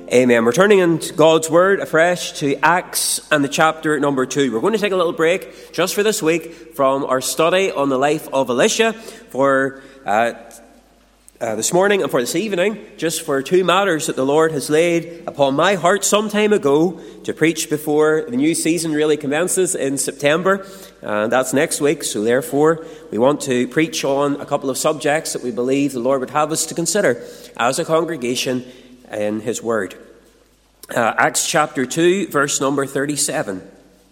Amen. We're turning into God's Word afresh to Acts and the chapter number 2. We're going to take a little break just for this week from our study on the life of Elisha for this morning and for this evening, just for two matters that the Lord has laid upon my heart some time ago to preach before the new season really commences in September. And that's next week. So therefore, we want to preach on a couple of subjects that we believe the Lord would have us to consider as a congregation in His Word. Acts chapter 2, verse number 37.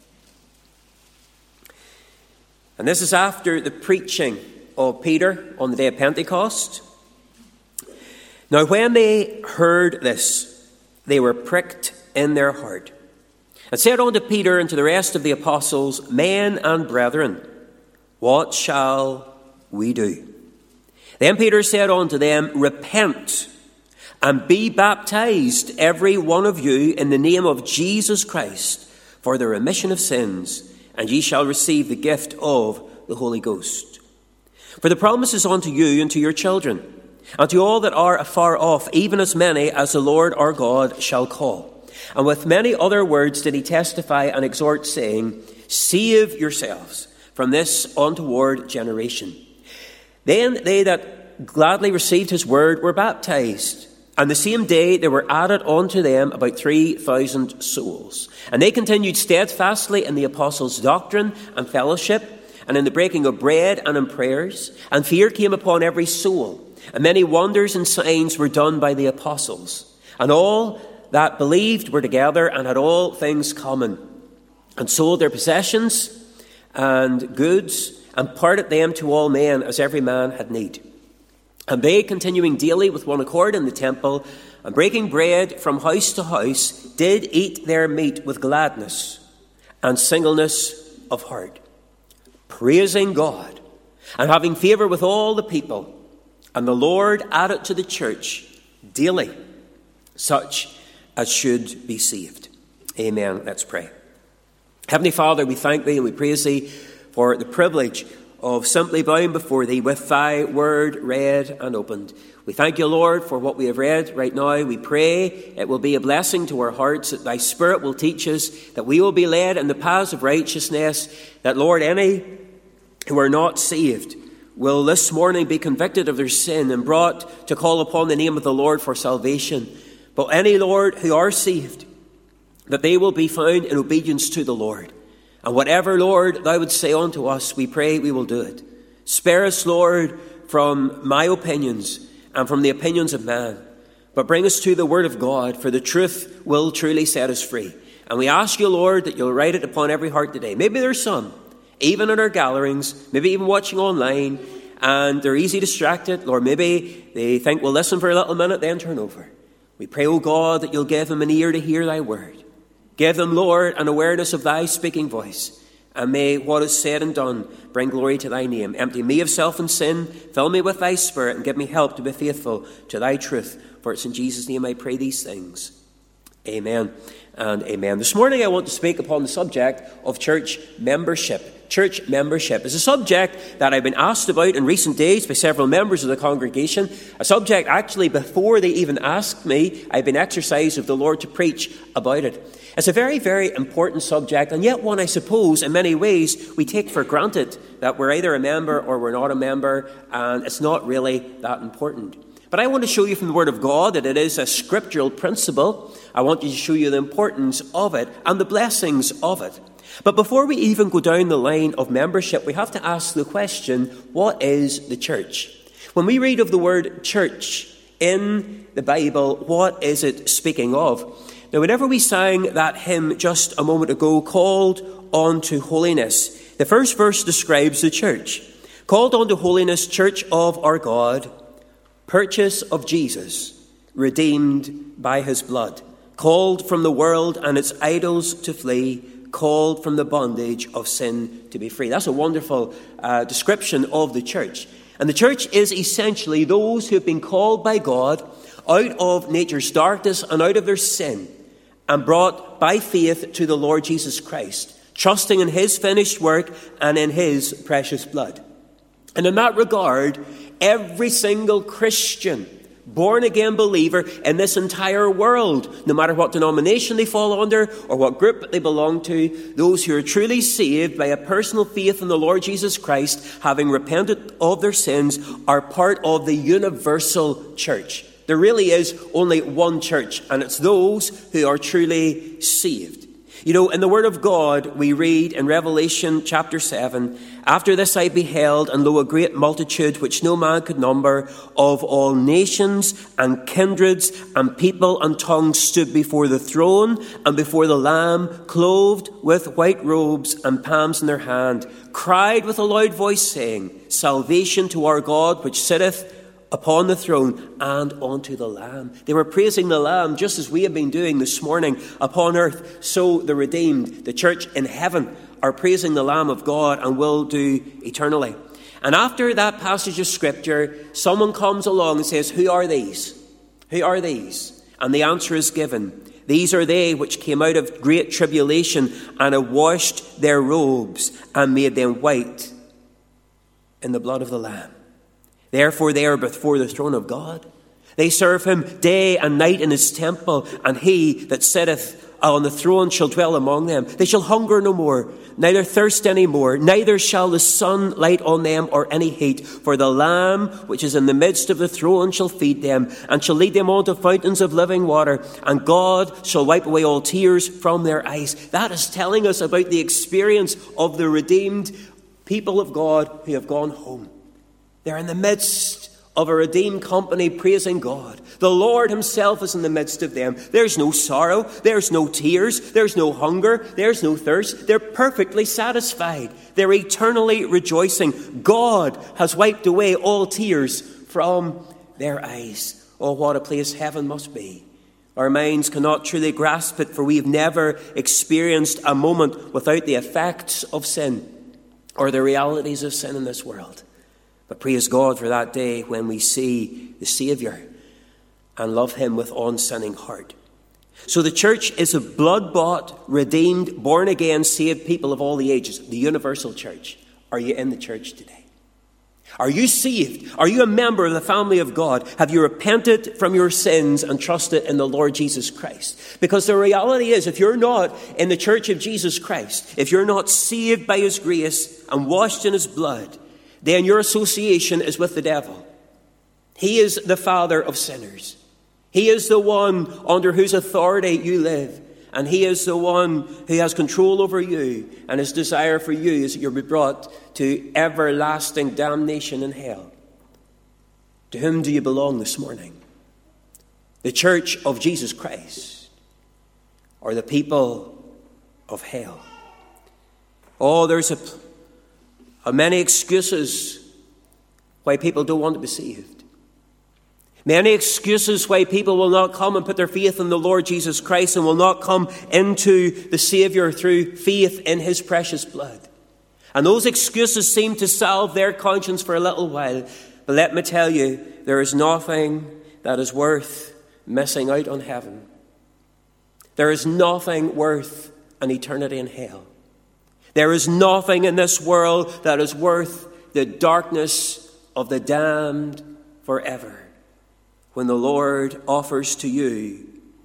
And this is after the preaching of Peter on the day of Pentecost. Now when they heard this, they were pricked in their heart, and said unto Peter and to the rest of the apostles, Men and brethren, what shall we do? Then Peter said unto them, Repent, and be baptized, every one of you, in the name of Jesus Christ, for the remission of sins, and ye shall receive the gift of the Holy Ghost. For the promise is unto you and to your children, and to all that are afar off, even as many as the Lord our God shall call. And with many other words did he testify and exhort, saying, Save yourselves from this untoward generation. Then they that gladly received his word were baptized. And the same day there were added unto them about 3,000 souls. And they continued steadfastly in the apostles' doctrine and fellowship, and in the breaking of bread and in prayers. And fear came upon every soul. And many wonders and signs were done by the apostles. And all that believed were together and had all things common, and sold their possessions and goods, and parted them to all men as every man had need. And they, continuing daily with one accord in the temple, and breaking bread from house to house, did eat their meat with gladness and singleness of heart, praising God, and having favour with all the people. And the Lord added to the church daily such as should be saved. Amen. Let's pray. Heavenly Father, we thank Thee and we praise Thee for the privilege of simply bowing before Thee with Thy word read and opened. We thank You, Lord, for what we have read right now. We pray it will be a blessing to our hearts, that Thy Spirit will teach us, that we will be led in the paths of righteousness, that, Lord, any who are not saved will this morning be convicted of their sin and brought to call upon the name of the Lord for salvation. But any, Lord, who are saved, that they will be found in obedience to the Lord. And whatever, Lord, Thou would say unto us, we pray we will do it. Spare us, Lord, from my opinions and from the opinions of man, but bring us to the Word of God, for the truth will truly set us free. And we ask You, Lord, that You'll write it upon every heart today. Maybe there's some, even in our gatherings, maybe even watching online, and they're easily distracted. Lord, maybe they think, we'll listen for a little minute, then turn over. We pray, O God, that You'll give them an ear to hear Thy word. Give them, Lord, an awareness of Thy speaking voice. And may what is said and done bring glory to Thy name. Empty me of self and sin. Fill me with Thy Spirit and give me help to be faithful to Thy truth. For it's in Jesus' name I pray these things. Amen and amen. This morning I want to speak upon the subject of church membership. Church membership is a subject that I've been asked about in recent days by several members of the congregation. A subject actually before they even asked me, I've been exercised of the Lord to preach about it. It's a very, very important subject, and yet one I suppose in many ways we take for granted, that we're either a member or we're not a member, and it's not really that important. But I want to show you from the Word of God that it is a scriptural principle. I want to show you the importance of it and the blessings of it. But before we even go down the line of membership, we have to ask the question, what is the church? When we read of the word church in the Bible, what is it speaking of? Now, whenever we sang that hymn just a moment ago, Called Unto Holiness, the first verse describes the church. Called unto holiness, church of our God, purchase of Jesus, redeemed by His blood, called from the world and its idols to flee, called from the bondage of sin to be free. That's a wonderful description of the church. And the church is essentially those who have been called by God out of nature's darkness and out of their sin, and brought by faith to the Lord Jesus Christ, trusting in His finished work and in His precious blood. And in that regard, every single Christian born-again believer in this entire world, no matter what denomination they fall under or what group they belong to. Those who are truly saved by a personal faith in the Lord Jesus Christ, having repented of their sins, are part of the universal church. There really is only one church, and it's those who are truly saved. You know, in the Word of God, we read in Revelation chapter 7, "After this I beheld, and lo, a great multitude, which no man could number, of all nations and kindreds and people and tongues, stood before the throne and before the Lamb, clothed with white robes and palms in their hand, cried with a loud voice, saying, Salvation to our God, which sitteth upon the throne and unto the Lamb." They were praising the Lamb, just as we have been doing this morning upon earth. So the redeemed, the church in heaven, are praising the Lamb of God and will do eternally. And after that passage of Scripture, someone comes along and says, "Who are these? Who are these?" And the answer is given. "These are they which came out of great tribulation and have washed their robes and made them white in the blood of the Lamb. Therefore they are before the throne of God. They serve him day and night in his temple, and he that sitteth on the throne shall dwell among them. They shall hunger no more, neither thirst any more, neither shall the sun light on them or any heat. For the Lamb which is in the midst of the throne shall feed them, and shall lead them on to fountains of living water, and God shall wipe away all tears from their eyes." That is telling us about the experience of the redeemed people of God who have gone home. They're in the midst of a redeemed company praising God. The Lord himself is in the midst of them. There's no sorrow. There's no tears. There's no hunger. There's no thirst. They're perfectly satisfied. They're eternally rejoicing. God has wiped away all tears from their eyes. Oh, what a place heaven must be. Our minds cannot truly grasp it, for we've never experienced a moment without the effects of sin or the realities of sin in this world. But praise God for that day when we see the Saviour and love him with unsinning heart. So the church is a blood-bought, redeemed, born-again, saved people of all the ages, the universal church. Are you in the church today? Are you saved? Are you a member of the family of God? Have you repented from your sins and trusted in the Lord Jesus Christ? Because the reality is, if you're not in the church of Jesus Christ, if you're not saved by his grace and washed in his blood, then your association is with the devil. He is the father of sinners. He is the one under whose authority you live. And he is the one who has control over you. And his desire for you is that you'll be brought to everlasting damnation in hell. To whom do you belong this morning? The church of Jesus Christ, or the people of hell? Oh, there's many excuses why people don't want to be saved. Many excuses why people will not come and put their faith in the Lord Jesus Christ and will not come into the Saviour through faith in his precious blood. And those excuses seem to salve their conscience for a little while. But let me tell you, there is nothing that is worth missing out on heaven. There is nothing worth an eternity in hell. There is nothing in this world that is worth the darkness of the damned forever, when the Lord offers to you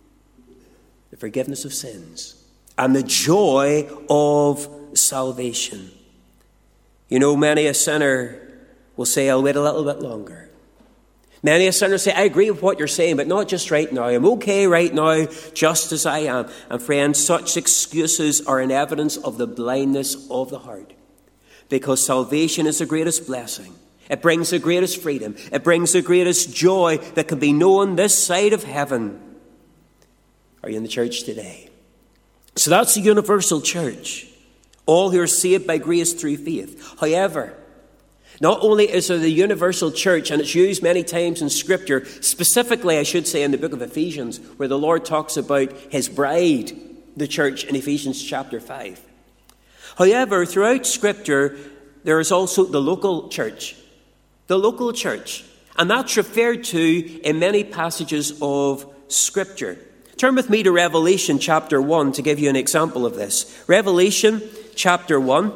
the forgiveness of sins and the joy of salvation. You know, many a sinner will say, "I'll wait a little bit longer." Many a sinner say, "I agree with what you're saying, but not just right now. I'm okay right now, just as I am." And friends, such excuses are an evidence of the blindness of the heart. Because salvation is the greatest blessing. It brings the greatest freedom. It brings the greatest joy that can be known this side of heaven. Are you in the church today? So that's the universal church. All who are saved by grace through faith. However, not only is there the universal church, and it's used many times in Scripture, specifically, I should say, in the book of Ephesians, where the Lord talks about his bride, the church, in Ephesians chapter 5. However, throughout Scripture, there is also the local church. The local church. And that's referred to in many passages of Scripture. Turn with me to Revelation chapter 1 to give you an example of this. Revelation chapter 1.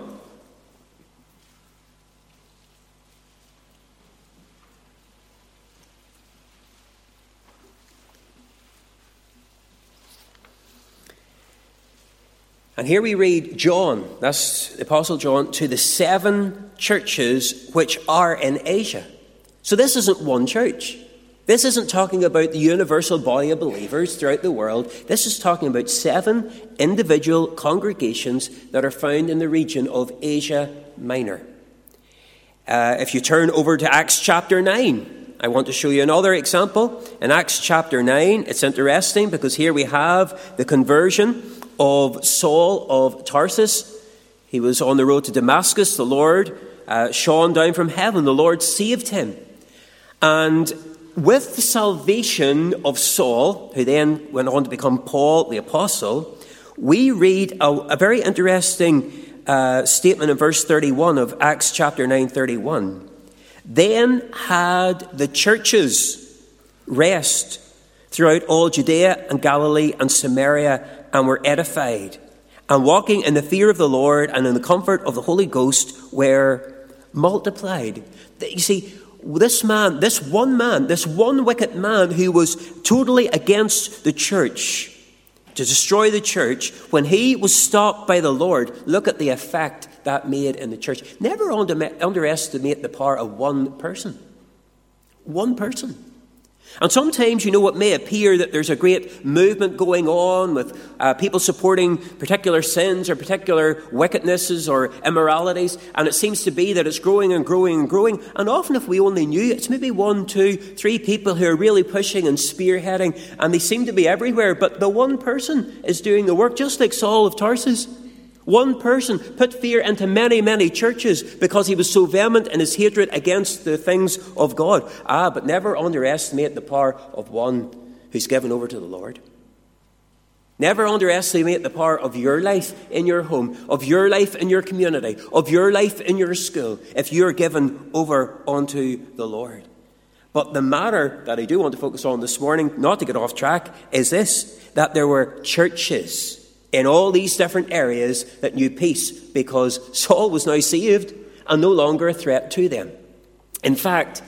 And here we read John, that's the Apostle John, to the 7 churches which are in Asia. So this isn't one church. This isn't talking about the universal body of believers throughout the world. This is talking about 7 individual congregations that are found in the region of Asia Minor. If you turn over to Acts chapter 9, I want to show you another example. In Acts chapter 9, it's interesting because here we have the conversion of Saul of Tarsus. He was on the road to Damascus. The Lord shone down from heaven. The Lord saved him. And with the salvation of Saul, who then went on to become Paul the Apostle, we read a very interesting statement in verse 31 of Acts chapter 9:31. Then had the churches rest throughout all Judea and Galilee and Samaria, and were edified, and walking in the fear of the Lord and in the comfort of the Holy Ghost were multiplied. You see, this one wicked man who was totally against the church, to destroy the church, when he was stopped by the Lord, look at the effect that made in the church. Never underestimate the power of one person. One person. And sometimes, it may appear that there's a great movement going on with people supporting particular sins or particular wickednesses or immoralities, and it seems to be that it's growing and growing and growing. And often, if we only knew, it's maybe 1, 2, 3 people who are really pushing and spearheading, and they seem to be everywhere, but the one person is doing the work, just like Saul of Tarsus. One person put fear into many, many churches because he was so vehement in his hatred against the things of God. But never underestimate the power of one who's given over to the Lord. Never underestimate the power of your life in your home, of your life in your community, of your life in your school, if you're given over unto the Lord. But the matter that I do want to focus on this morning, not to get off track, is this, that there were churches in all these different areas that knew peace, because Saul was now saved and no longer a threat to them. In fact,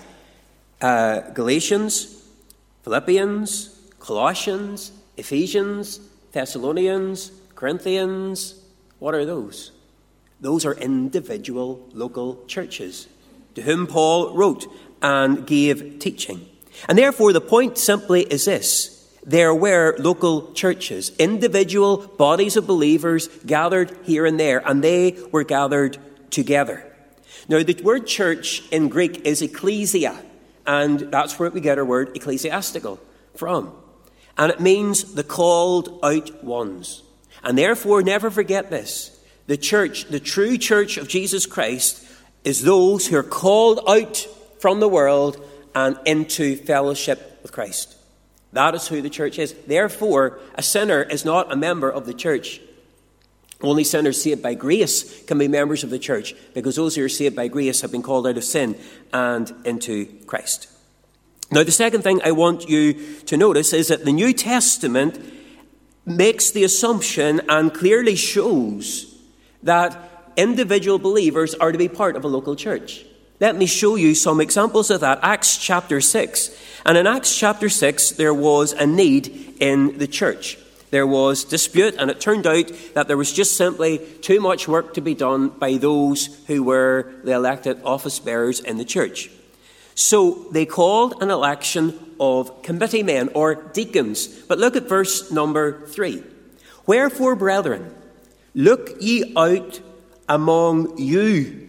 Galatians, Philippians, Colossians, Ephesians, Thessalonians, Corinthians, what are those? Those are individual local churches to whom Paul wrote and gave teaching. And therefore, the point simply is this. There were local churches, individual bodies of believers gathered here and there, and they were gathered together. Now, the word church in Greek is ecclesia, and that's where we get our word ecclesiastical from. And it means the called out ones. And therefore, never forget this. The church, the true church of Jesus Christ, is those who are called out from the world and into fellowship with Christ. That is who the church is. Therefore, a sinner is not a member of the church. Only sinners saved by grace can be members of the church, because those who are saved by grace have been called out of sin and into Christ. Now, the second thing I want you to notice is that the New Testament makes the assumption and clearly shows that individual believers are to be part of a local church. Let me show you some examples of that. Acts chapter 6. And in Acts chapter 6, there was a need in the church. There was dispute, and it turned out that there was just simply too much work to be done by those who were the elected office bearers in the church. So they called an election of committee men or deacons. But look at verse number 3. Wherefore, brethren, look ye out among you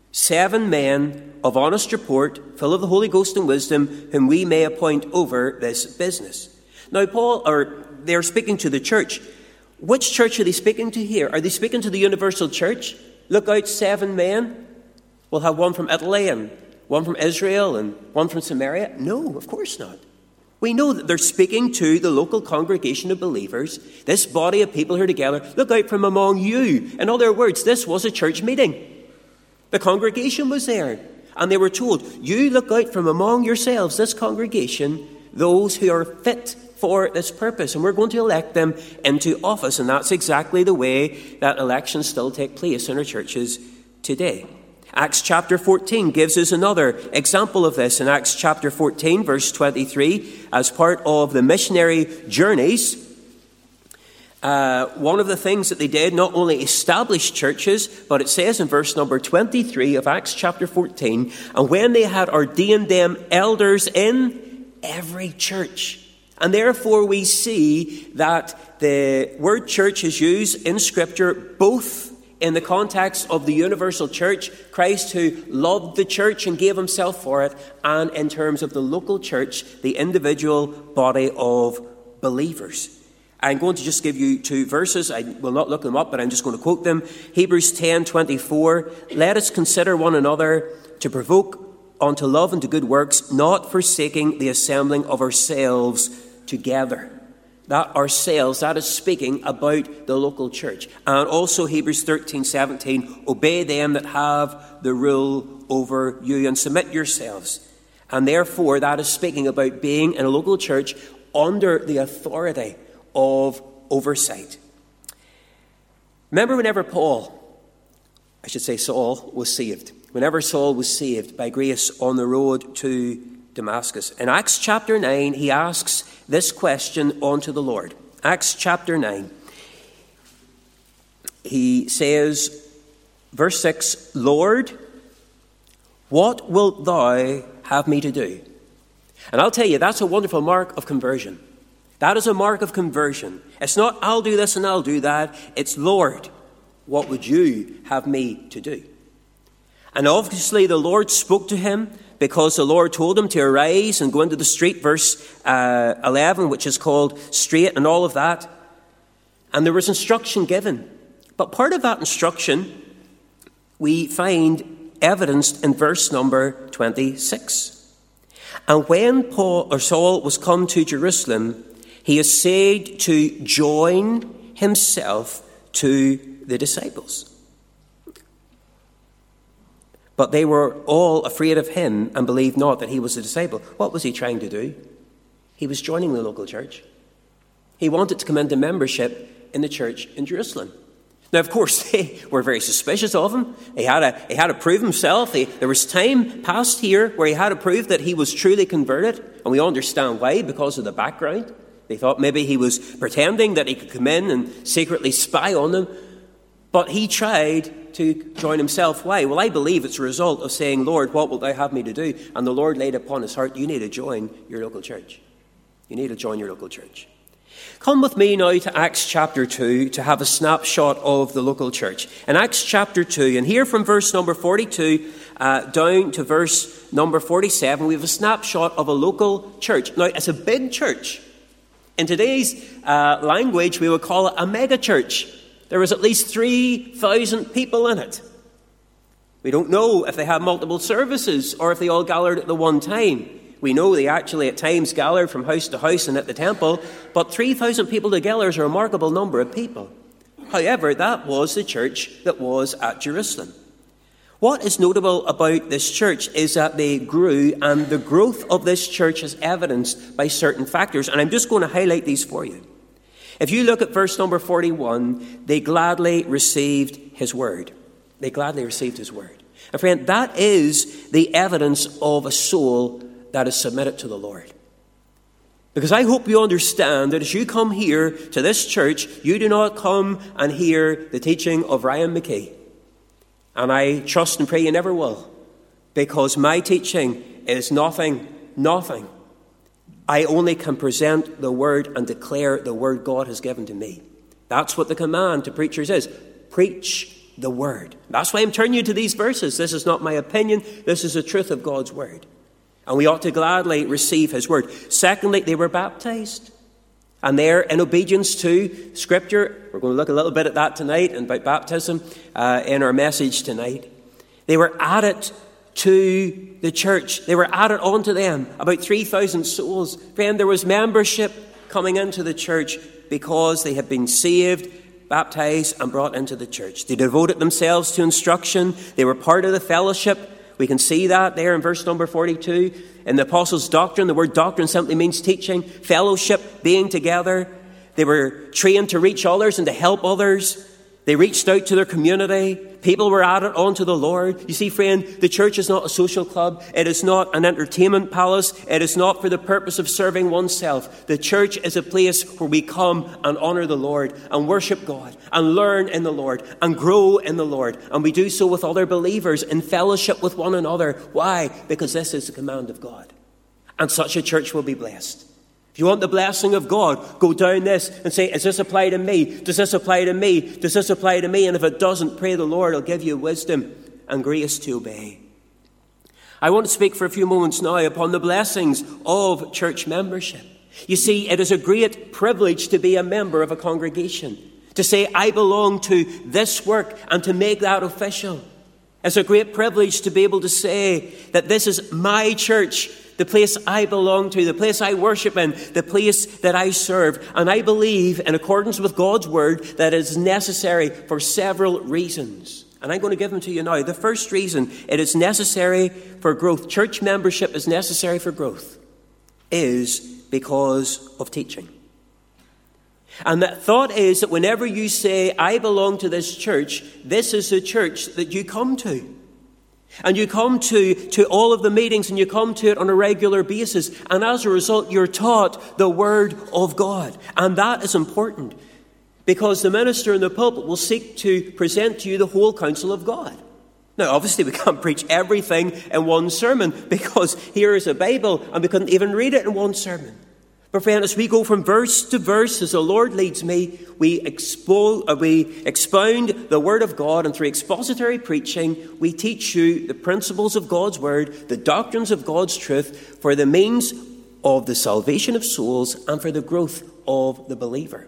7 men of honest report, full of the Holy Ghost and wisdom, whom we may appoint over this business. Now, they're speaking to the church. Which church are they speaking to here? Are they speaking to the universal church? Look out, 7 men. We'll have one from Italy and one from Israel and one from Samaria. No, of course not. We know that they're speaking to the local congregation of believers, this body of people who are together. Look out from among you. In other words, this was a church meeting. The congregation was there, and they were told, you look out from among yourselves, this congregation, those who are fit for this purpose, and we're going to elect them into office. And that's exactly the way that elections still take place in our churches today. Acts chapter 14 gives us another example of this. In Acts chapter 14, verse 23, as part of the missionary journeys, One of the things that they did, not only establish churches, but it says in verse number 23 of Acts chapter 14, and when they had ordained them elders in every church. And therefore we see that the word church is used in Scripture both in the context of the universal church, Christ who loved the church and gave himself for it, and in terms of the local church, the individual body of believers. I'm going to just give you two verses. I will not look them up, but I'm just going to quote them. Hebrews 10:24, let us consider one another to provoke unto love and to good works, not forsaking the assembling of ourselves together. That ourselves, that is speaking about the local church. And also Hebrews 13:17, obey them that have the rule over you and submit yourselves. And therefore that is speaking about being in a local church under the authority of oversight. Remember whenever Saul was saved. Whenever Saul was saved by grace on the road to Damascus. In Acts chapter 9, he asks this question unto the Lord. Acts chapter 9. He says, verse 6, Lord, what wilt thou have me to do? And I'll tell you, that's a wonderful mark of conversion. That is a mark of conversion. It's not, I'll do this and I'll do that. It's, Lord, what would you have me to do? And obviously the Lord spoke to him because the Lord told him to arise and go into the street, verse 11, which is called straight and all of that. And there was instruction given. But part of that instruction we find evidenced in verse number 26. And when Saul was come to Jerusalem, he essayed to join himself to the disciples. But they were all afraid of him and believed not that he was a disciple. What was he trying to do? He was joining the local church. He wanted to come into membership in the church in Jerusalem. Now, of course, they were very suspicious of him. He had to prove himself. There was time past here where he had to prove that he was truly converted. And we understand why, because of the background. They thought maybe he was pretending that he could come in and secretly spy on them. But he tried to join himself. Why? Well, I believe it's a result of saying, Lord, what wilt thou have me to do? And the Lord laid upon his heart, you need to join your local church. You need to join your local church. Come with me now to Acts chapter 2 to have a snapshot of the local church. In Acts chapter 2, and here from verse number 42 down to verse number 47, we have a snapshot of a local church. Now, it's a big church. In today's language, we would call it a mega church. There was at least 3,000 people in it. We don't know if they had multiple services or if they all gathered at the one time. We know they actually at times gathered from house to house and at the temple, but 3,000 people together is a remarkable number of people. However, that was the church that was at Jerusalem. What is notable about this church is that they grew, and the growth of this church is evidenced by certain factors, and I'm just going to highlight these for you. If you look at verse number 41, they gladly received his word. They gladly received his word. And friend, that is the evidence of a soul that is submitted to the Lord. Because I hope you understand that as you come here to this church, you do not come and hear the teaching of Ryan McKee. And I trust and pray you never will. Because my teaching is nothing. I only can present the word and declare the word God has given to me. That's what the command to preachers is. Preach the word. That's why I'm turning you to these verses. This is not my opinion. This is the truth of God's word. And we ought to gladly receive his word. Secondly, they were baptized. And there, in obedience to Scripture, we're going to look a little bit at that tonight and about baptism in our message tonight. They were added to the church. They were added onto them. About 3,000 souls. Friend, there was membership coming into the church because they had been saved, baptized, and brought into the church. They devoted themselves to instruction. They were part of the fellowship. We can see that there in verse number 42. In the apostles' doctrine, the word doctrine simply means teaching, fellowship, being together. They were trained to reach others and to help others. They reached out to their community. People were added onto the Lord. You see, friend, the church is not a social club. It is not an entertainment palace. It is not for the purpose of serving oneself. The church is a place where we come and honor the Lord and worship God and learn in the Lord and grow in the Lord. And we do so with other believers in fellowship with one another. Why? Because this is the command of God. And such a church will be blessed. If you want the blessing of God, go down this and say, does this apply to me? Does this apply to me? Does this apply to me? And if it doesn't, pray the Lord will give you wisdom and grace to obey. I want to speak for a few moments now upon the blessings of church membership. You see, it is a great privilege to be a member of a congregation, to say, I belong to this work and to make that official. It's a great privilege to be able to say that this is my church, the place I belong to, the place I worship in, the place that I serve. And I believe, in accordance with God's word, that it is necessary for several reasons. And I'm going to give them to you now. The first reason it is necessary for growth, church membership is necessary for growth, is because of teaching. And that thought is that whenever you say, I belong to this church, this is the church that you come to. And you come to all of the meetings and you come to it on a regular basis. And as a result, you're taught the word of God. And that is important because the minister in the pulpit will seek to present to you the whole counsel of God. Now, obviously, we can't preach everything in one sermon because here is a Bible and we couldn't even read it in one sermon. But friend, as we go from verse to verse, as the Lord leads me, we expound the Word of God, and through expository preaching, we teach you the principles of God's Word, the doctrines of God's truth, for the means of the salvation of souls and for the growth of the believer.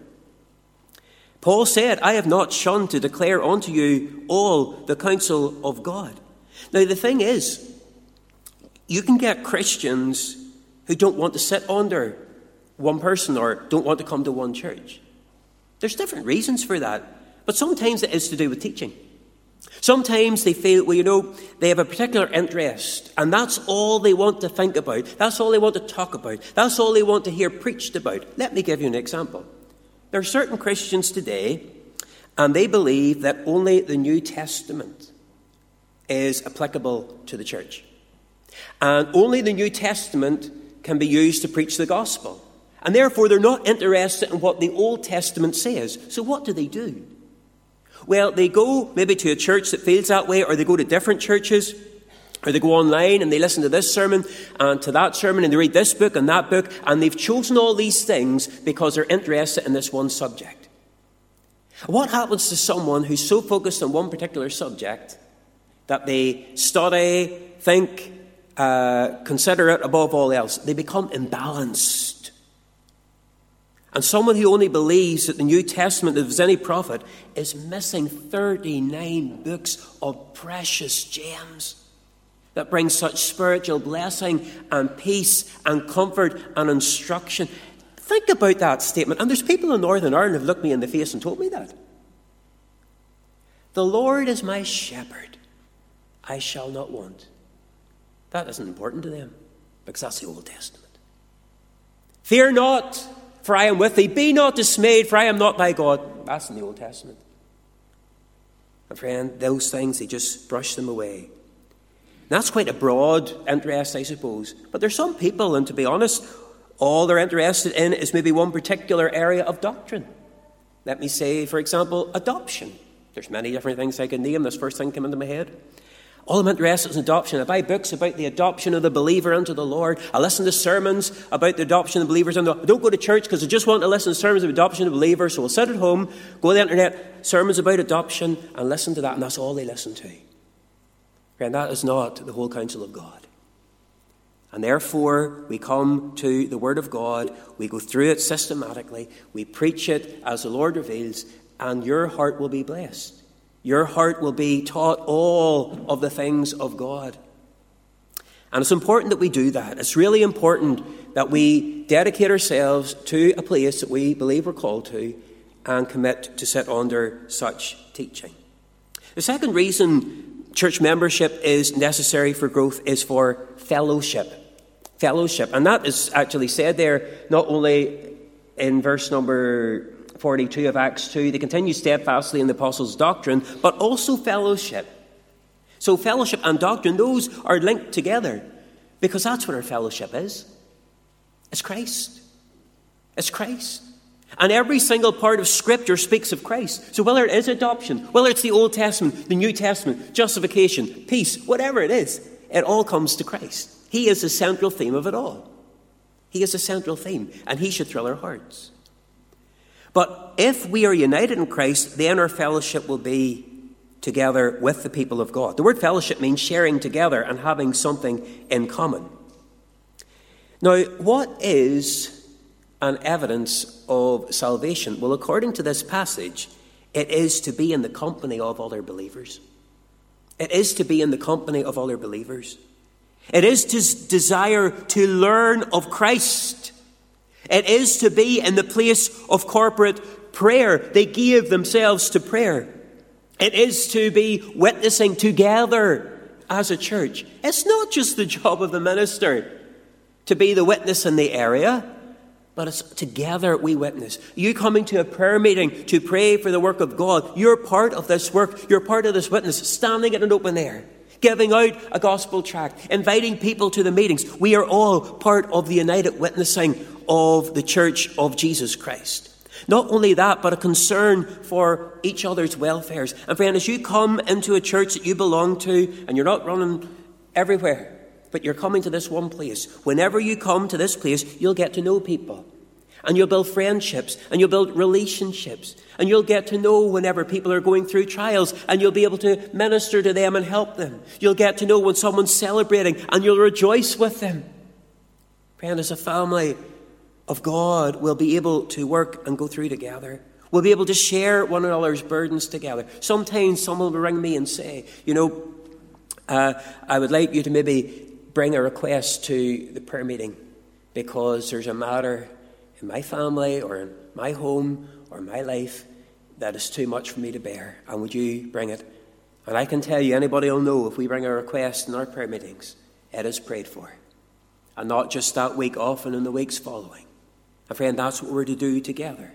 Paul said, I have not shunned to declare unto you all the counsel of God. Now, the thing is, you can get Christians who don't want to sit under one person or don't want to come to one church. There's different reasons for that. But sometimes it is to do with teaching. Sometimes they feel, they have a particular interest and that's all they want to think about. That's all they want to talk about. That's all they want to hear preached about. Let me give you an example. There are certain Christians today and they believe that only the New Testament is applicable to the church. And only the New Testament can be used to preach the gospel. And therefore, they're not interested in what the Old Testament says. So what do? Well, they go maybe to a church that feels that way, or they go to different churches, or they go online and they listen to this sermon and to that sermon, and they read this book and that book, and they've chosen all these things because they're interested in this one subject. What happens to someone who's so focused on one particular subject that they study, think, consider it above all else? They become imbalanced. And someone who only believes that the New Testament, if there's any prophet, is missing 39 books of precious gems that bring such spiritual blessing and peace and comfort and instruction. Think about that statement. And there's people in Northern Ireland who have looked me in the face and told me that. The Lord is my shepherd. I shall not want. That isn't important to them because that's the Old Testament. Fear not, for I am with thee. Be not dismayed, for I am not thy God. That's in the Old Testament. And friend, those things, they just brush them away. And that's quite a broad interest, I suppose. But there's some people, and to be honest, all they're interested in is maybe one particular area of doctrine. Let me say, for example, adoption. There's many different things I can name. This first thing came into my head. All I'm interested in is adoption. I buy books about the adoption of the believer into the Lord. I listen to sermons about the adoption of believers. I don't go to church because I just want to listen to sermons of adoption of believers. So I'll sit at home, go to the internet, sermons about adoption, and listen to that. And that's all they listen to. And that is not the whole counsel of God. And therefore, we come to the Word of God. We go through it systematically. We preach it as the Lord reveals. And your heart will be blessed. Your heart will be taught all of the things of God. And it's important that we do that. It's really important that we dedicate ourselves to a place that we believe we're called to and commit to sit under such teaching. The second reason church membership is necessary for growth is for fellowship. Fellowship. And that is actually said there not only in verse number 42 of Acts 2. They continue steadfastly in the apostles' doctrine, but also fellowship. So fellowship and doctrine, those are linked together, because that's what our fellowship is. It's Christ. It's Christ. And every single part of Scripture speaks of Christ. So whether it is adoption, whether it's the Old Testament, the New Testament, justification, peace, whatever it is, it all comes to Christ. He is the central theme of it all. He is the central theme, and he should thrill our hearts. But if we are united in Christ, then our fellowship will be together with the people of God. The word fellowship means sharing together and having something in common. Now, what is an evidence of salvation? Well, according to this passage, it is to be in the company of other believers. It is to be in the company of other believers. It is to desire to learn of Christ. It is to be in the place of corporate prayer. They gave themselves to prayer. It is to be witnessing together as a church. It's not just the job of the minister to be the witness in the area, but it's together we witness. You coming to a prayer meeting to pray for the work of God, you're part of this work. You're part of this witness, standing in an open air, giving out a gospel tract, inviting people to the meetings. We are all part of the united witnessing of the church of Jesus Christ. Not only that, but a concern for each other's welfares. And friend, as you come into a church that you belong to, and you're not running everywhere, but you're coming to this one place, whenever you come to this place, you'll get to know people. And you'll build friendships, and you'll build relationships. And you'll get to know whenever people are going through trials, and you'll be able to minister to them and help them. You'll get to know when someone's celebrating, and you'll rejoice with them. Friend, as a family of God, we'll be able to work and go through together. We'll be able to share one another's burdens together. Sometimes someone will ring me and say, I would like you to maybe bring a request to the prayer meeting because there's a matter in my family or in my home or my life that is too much for me to bear. And would you bring it? And I can tell you, anybody will know if we bring a request in our prayer meetings, it is prayed for. And not just that week, often in the weeks following. And friend, that's what we're to do together.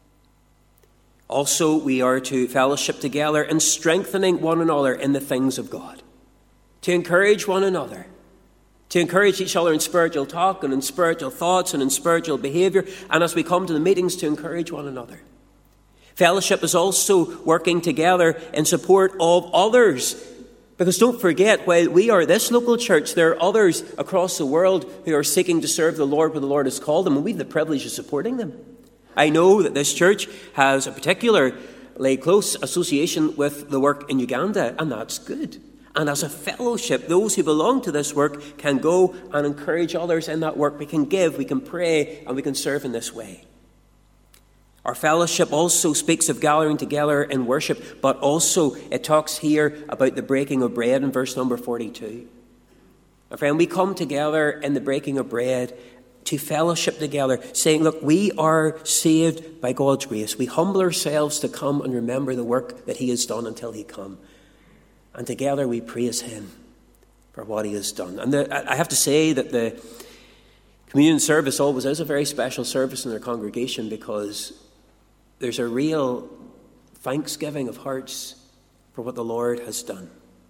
Also, we are to fellowship together in strengthening one another in the things of God. To encourage one another. To encourage each other in spiritual talk and in spiritual thoughts and in spiritual behaviour. And as we come to the meetings, to encourage one another. Fellowship is also working together in support of others. Because don't forget, while we are this local church, there are others across the world who are seeking to serve the Lord where the Lord has called them, and we have the privilege of supporting them. I know that this church has a particularly close association with the work in Uganda, and that's good. And as a fellowship, those who belong to this work can go and encourage others in that work. We can give, we can pray, and we can serve in this way. Our fellowship also speaks of gathering together in worship, but also it talks here about the breaking of bread in verse number 42. My friend, we come together in the breaking of bread to fellowship together, saying, look, we are saved by God's grace. We humble ourselves to come and remember the work that he has done until he come. And together we praise him for what he has done. And I have to say that the communion service always is a very special service in their congregation because there's a real thanksgiving of hearts for what the Lord has done.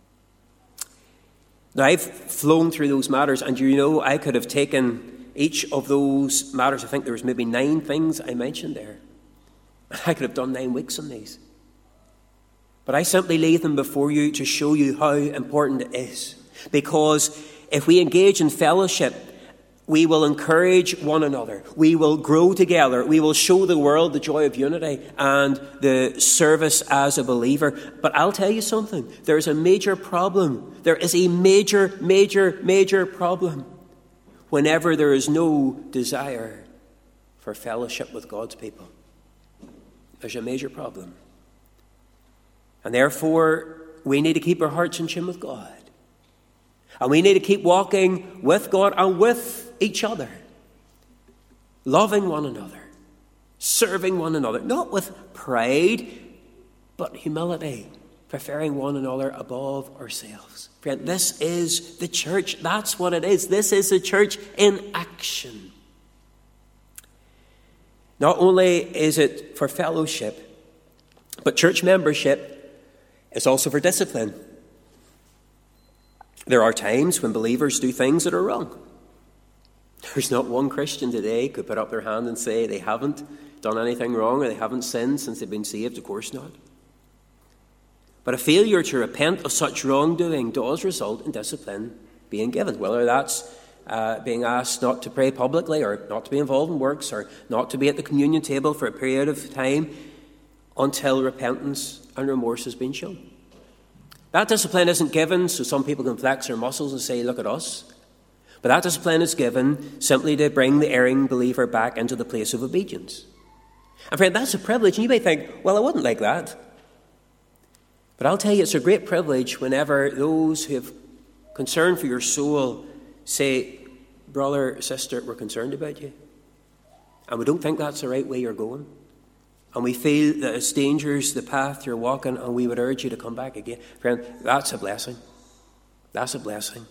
Now, I've flown through those matters, and I could have taken each of those matters. I think there was maybe 9 things I mentioned there. I could have done 9 weeks on these. But I simply lay them before you to show you how important it is. Because if we engage in fellowship, we will encourage one another. We will grow together. We will show the world the joy of unity and the service as a believer. But I'll tell you something. There's a major problem. There is a major, major, major problem whenever there is no desire for fellowship with God's people. There's a major problem. And therefore, we need to keep our hearts in tune with God. And we need to keep walking with God and with each other. Loving one another. Serving one another. Not with pride, but humility. Preferring one another above ourselves. Friend, this is the church. That's what it is. This is the church in action. Not only is it for fellowship, but church membership is also for discipline. There are times when believers do things that are wrong. There's not one Christian today could put up their hand and say they haven't done anything wrong or they haven't sinned since they've been saved. Of course not. But a failure to repent of such wrongdoing does result in discipline being given, whether that's being asked not to pray publicly or not to be involved in works or not to be at the communion table for a period of time until repentance and remorse has been shown. That discipline isn't given so some people can flex their muscles and say, look at us. But that discipline is given simply to bring the erring believer back into the place of obedience. And friend, that's a privilege. And you may think, well, I wouldn't like that. But I'll tell you, it's a great privilege whenever those who have concern for your soul say, brother, sister, we're concerned about you. And we don't think that's the right way you're going. And we feel that it's dangerous, the path you're walking, and we would urge you to come back again. Friend, that's a blessing. That's a blessing.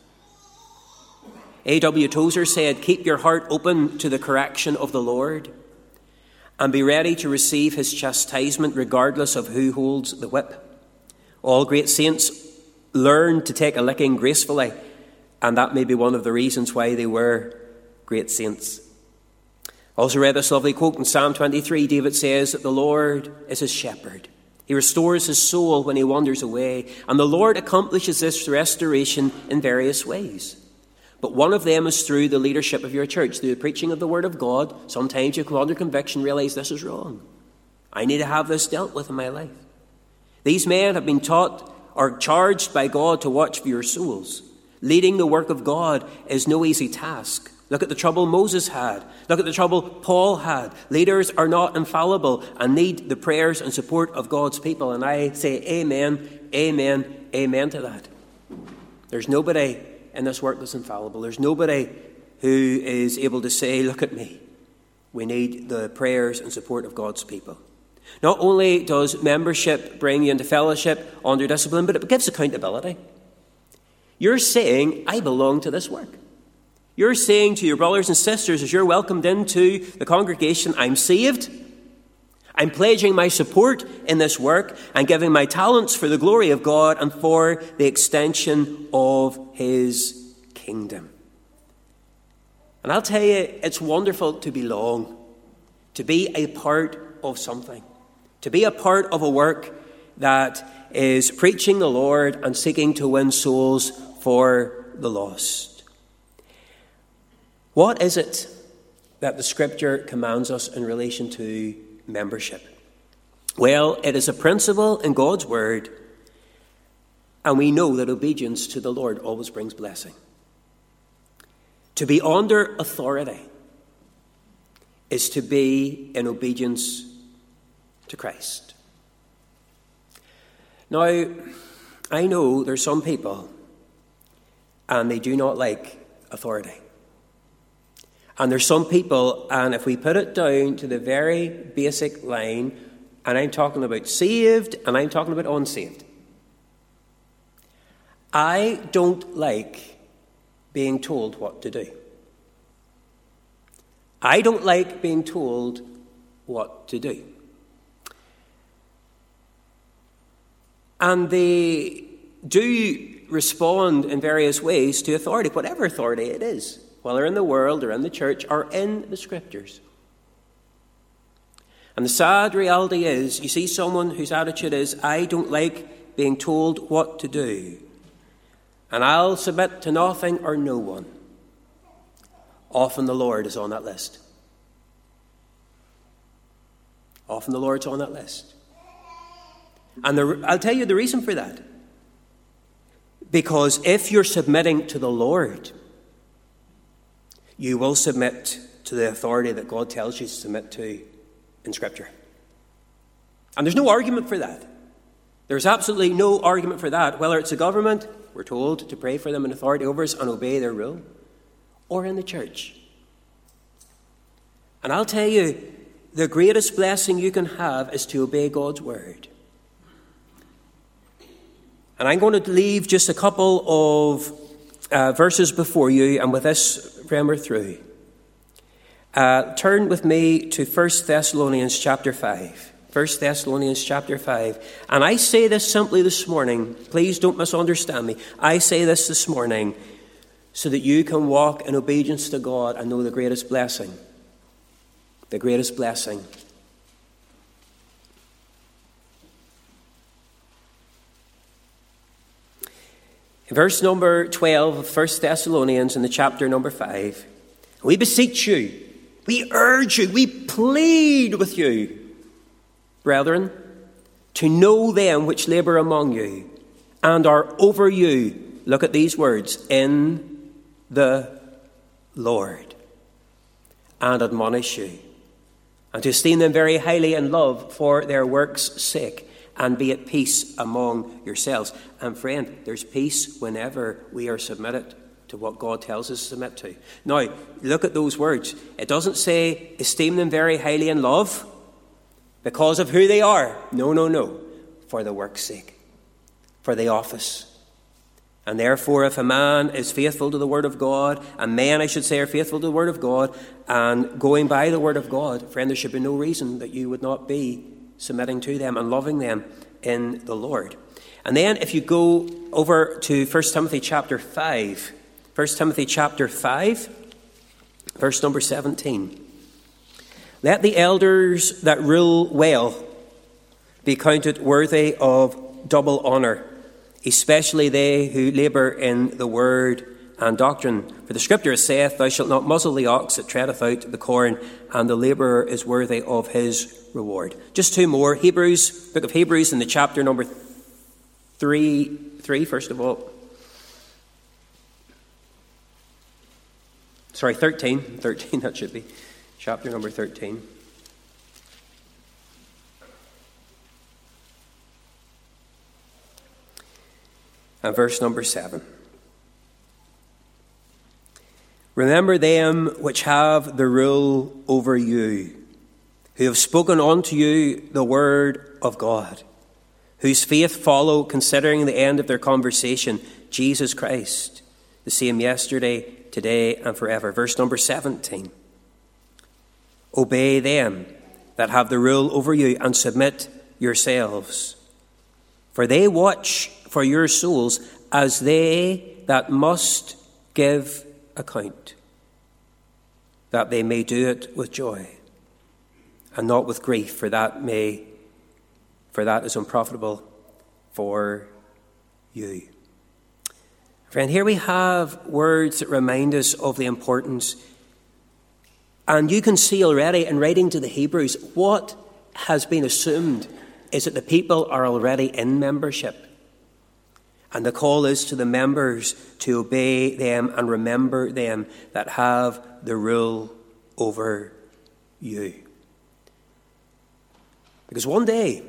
A.W. Tozer said, keep your heart open to the correction of the Lord and be ready to receive his chastisement regardless of who holds the whip. All great saints learned to take a licking gracefully, and that may be one of the reasons why they were great saints. Also read this lovely quote in Psalm 23. David says that the Lord is his shepherd. He restores his soul when he wanders away, and the Lord accomplishes this restoration in various ways. But one of them is through the leadership of your church, through the preaching of the Word of God. Sometimes you come under conviction, realize this is wrong. I need to have this dealt with in my life. These men have been taught or charged by God to watch for your souls. Leading the work of God is no easy task. Look at the trouble Moses had. Look at the trouble Paul had. Leaders are not infallible and need the prayers and support of God's people. And I say amen, amen, amen to that. There's nobody in this work that's infallible. There's nobody who is able to say, look at me. We need the prayers and support of God's people. Not only does membership bring you into fellowship under discipline, but it gives accountability. You're saying, I belong to this work. You're saying to your brothers and sisters as you're welcomed into the congregation, I'm saved. I'm pledging my support in this work and giving my talents for the glory of God and for the extension of his kingdom. And I'll tell you, it's wonderful to belong, to be a part of something, to be a part of a work that is preaching the Lord and seeking to win souls for the lost. What is it that the Scripture commands us in relation to membership? Well, it is a principle in God's Word, and we know that obedience to the Lord always brings blessing. To be under authority is to be in obedience to Christ. Now, I know there's some people, and they do not like authority. And there's some people, and if we put it down to the very basic line, and I'm talking about saved and I'm talking about unsaved, I don't like being told what to do. I don't like being told what to do. And they do respond in various ways to authority, whatever authority it is, whether in the world or in the church or in the Scriptures. And the sad reality is, you see someone whose attitude is, I don't like being told what to do, and I'll submit to nothing or no one. Often the Lord is on that list. Often the Lord's on that list. And I'll tell you the reason for that. Because if you're submitting to the Lord, you will submit to the authority that God tells you to submit to in Scripture. And there's no argument for that. There's absolutely no argument for that. Whether it's the government, we're told to pray for them in authority over us and obey their rule, or in the church. And I'll tell you, the greatest blessing you can have is to obey God's word. And I'm going to leave just a couple of verses before you, and with this, friend, we're through. Turn with me to 1 Thessalonians chapter 5. 1 Thessalonians chapter 5. And I say this simply this morning. Please don't misunderstand me. I say this morning so that you can walk in obedience to God and know the greatest blessing. The greatest blessing. In verse number 12 of 1 Thessalonians in the chapter number 5, we beseech you, we urge you, we plead with you, brethren, to know them which labour among you and are over you. Look at these words, in the Lord, and admonish you, and to esteem them very highly in love for their works' sake, and be at peace among yourselves. And friend, there's peace whenever we are submitted to what God tells us to submit to. Now, look at those words. It doesn't say esteem them very highly in love because of who they are. No. For the work's sake, for the office. And therefore, if a man is faithful to the word of God, and men, I should say, are faithful to the word of God, and going by the word of God, friend, there should be no reason that you would not be submitting to them and loving them in the Lord. And then if you go over to 1 Timothy chapter 5, 1 Timothy chapter 5, verse number 17. Let the elders that rule well be counted worthy of double honour, especially they who labour in the word and doctrine. For the scripture saith, thou shalt not muzzle the ox that treadeth out the corn, and the labourer is worthy of his reward. Just two more. Hebrews, book of Hebrews in the chapter number 3, first of all. Sorry, 13, that should be. Chapter number 13. And verse number 7. Remember them which have the rule over you, who have spoken unto you the word of God, whose faith follow, considering the end of their conversation, Jesus Christ, the same yesterday, today, and forever. Verse number 17. Obey them that have the rule over you, and submit yourselves. For they watch for your souls, as they that must give account, that they may do it with joy, and not with grief, for that is unprofitable for you. Friend, here we have words that remind us of the importance. And you can see already in writing to the Hebrews, what has been assumed is that the people are already in membership. And the call is to the members to obey them and remember them that have the rule over you. Because one day,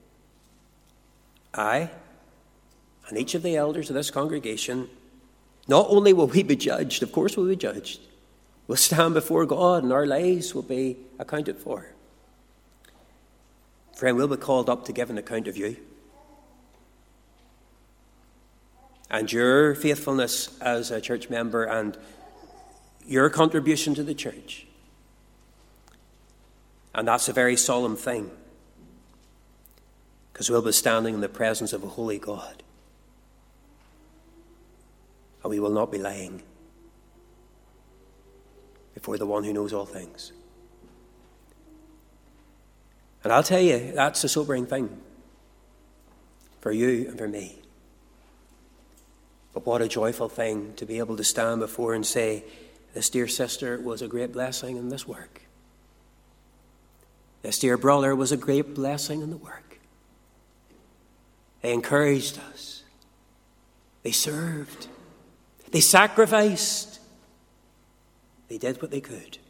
I and each of the elders of this congregation, not only will we be judged, of course we'll be judged, we'll stand before God and our lives will be accounted for. Friend, we'll be called up to give an account of you. And your faithfulness as a church member and your contribution to the church. And that's a very solemn thing, because we'll be standing in the presence of a holy God. And we will not be lying before the one who knows all things. And I'll tell you, that's a sobering thing for you and for me. But what a joyful thing to be able to stand before and say, this dear sister was a great blessing in this work. This dear brother was a great blessing in the work. They encouraged us. They served. They sacrificed. They did what they could.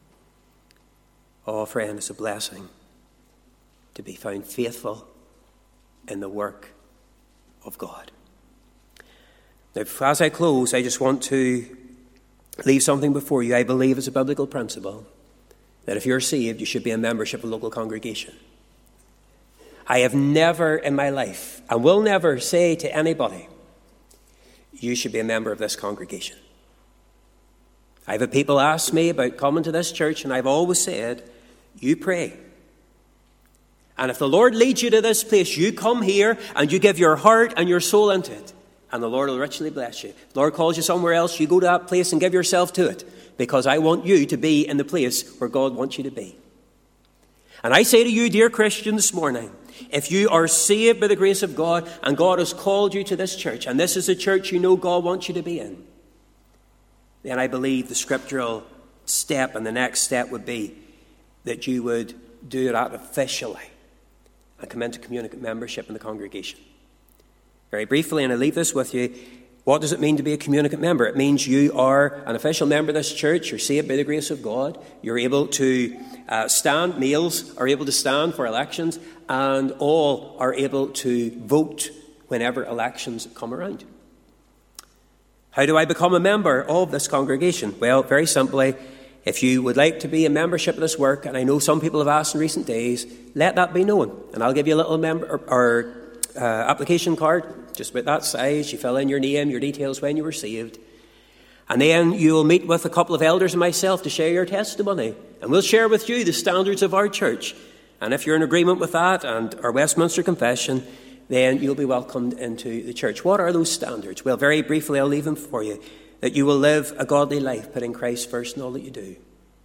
Oh, friend, it's a blessing to be found faithful in the work of God. Now, as I close, I just want to leave something before you. I believe it's a biblical principle that if you're saved, you should be a membership of a local congregation. I have never in my life, and will never say to anybody, you should be a member of this congregation. I've had people ask me about coming to this church, and I've always said, you pray. And if the Lord leads you to this place, you come here and you give your heart and your soul into it, and the Lord will richly bless you. If the Lord calls you somewhere else, you go to that place and give yourself to it, because I want you to be in the place where God wants you to be. And I say to you, dear Christian, this morning, if you are saved by the grace of God and God has called you to this church, and this is a church you know God wants you to be in, then I believe the scriptural step and the next step would be that you would do it out officially and come into communicant membership in the congregation. Very briefly, and I leave this with you, what does it mean to be a communicant member? It means you are an official member of this church. You're saved by the grace of God. You're able to stand. Males are able to stand for elections, and all are able to vote whenever elections come around. How do I become a member of this congregation? Well, very simply, if you would like to be a membership of this work, and I know some people have asked in recent days, let that be known. And I'll give you a little application card, just about that size. You fill in your name, your details when you were saved. And then you'll meet with a couple of elders and myself to share your testimony. And we'll share with you the standards of our church. And if you're in agreement with that and our Westminster Confession, then you'll be welcomed into the church. What are those standards? Well, very briefly, I'll leave them for you. That you will live a godly life, putting Christ first in all that you do.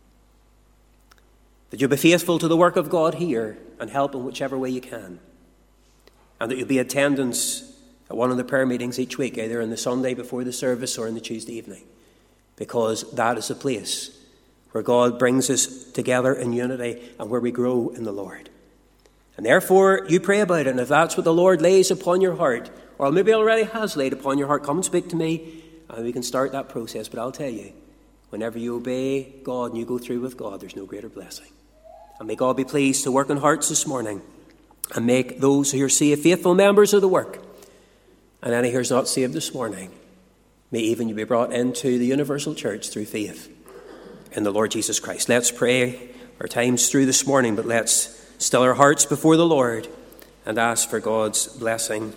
That you'll be faithful to the work of God here and help in whichever way you can. And that you'll be in attendance at one of the prayer meetings each week, either on the Sunday before the service or on the Tuesday evening. Because that is the place where God brings us together in unity and where we grow in the Lord. And therefore, you pray about it. And if that's what the Lord lays upon your heart, or maybe already has laid upon your heart, come and speak to me, and we can start that process. But I'll tell you, whenever you obey God and you go through with God, there's no greater blessing. And may God be pleased to work in hearts this morning and make those who are saved faithful members of the work. And any who are not saved this morning, may even you be brought into the universal church through faith in the Lord Jesus Christ. Let's pray. Our time's through this morning, but let's still our hearts before the Lord and ask for God's blessing.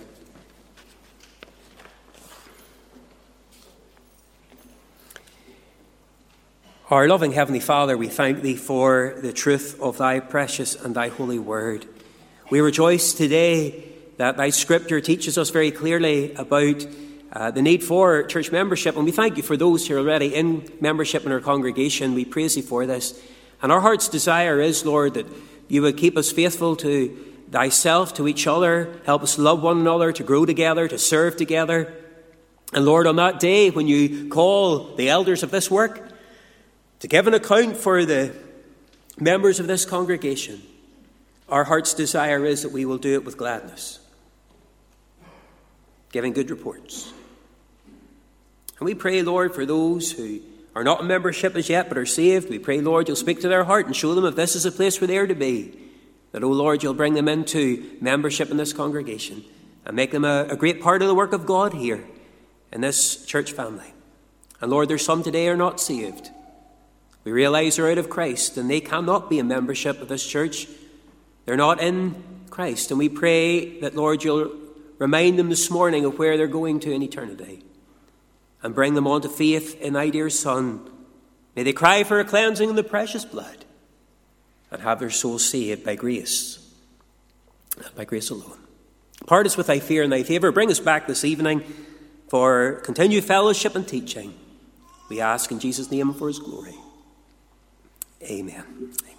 Our loving Heavenly Father, we thank Thee for the truth of Thy precious and Thy holy word. We rejoice today that Thy Scripture teaches us very clearly about the need for church membership, and we thank You for those who are already in membership in our congregation. We praise Thee for this. And our heart's desire is, Lord, that You would keep us faithful to Thyself, to each other, help us love one another, to grow together, to serve together. And Lord, on that day when You call the elders of this work to give an account for the members of this congregation, our heart's desire is that we will do it with gladness, giving good reports. And we pray, Lord, for those who are not in membership as yet but are saved. We pray, Lord, You'll speak to their heart and show them if this is a place where they are to be. That, oh Lord, You'll bring them into membership in this congregation and make them a great part of the work of God here in this church family. And Lord, there's some today who are not saved. We realize they're out of Christ and they cannot be in membership of this church. They're not in Christ. And we pray that, Lord, You'll remind them this morning of where they're going to in eternity and bring them on to faith in Thy dear Son. May they cry for a cleansing in the precious blood and have their souls saved by grace and by grace alone. Part us with Thy fear and Thy favour. Bring us back this evening for continued fellowship and teaching. We ask in Jesus' name and for His glory. Amen.